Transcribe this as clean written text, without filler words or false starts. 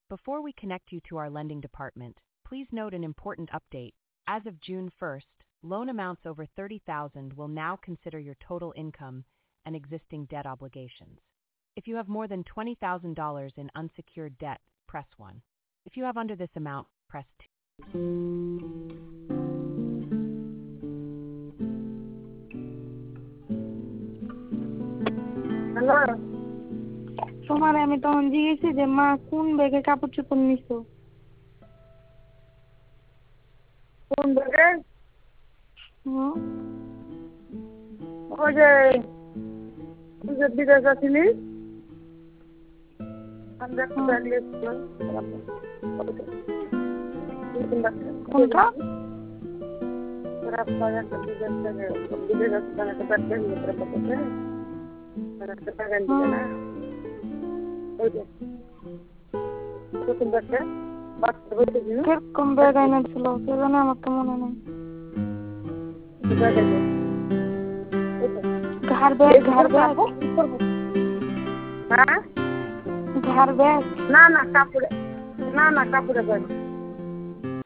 Before we connect you to our lending department, please note an important update. As of June 1st, loan amounts over $30,000 will now consider your total income and existing debt obligations. If you have more than $20,000 in unsecured debt, press 1. If you have under this amount, press 2. Hello তোমার আমি তখন জিজ্ঞেসি যে মা কোন ব্যাগে কাপড় চোপড় নিছো কোন ব্যাগে ওই যে বিদেশ আসিনি আমরা ব্যাগ লিখছো কোনটা রাস্তায় একটা বিদেশ থেকে বিদেশ আসতে একটা ব্যাগ নিয়ে পড়তে একটা ব্যাগ আনতে না ওই যে কোন ব্যাগটা বাচ্চা বলতে দিন কিরকম ব্যাগ এনেছিল কে জানে আমার তো মনে নেই ঘর ব্যাগ হ্যাঁ ঘর ব্যাগ না কাপড়ে ব্যাগ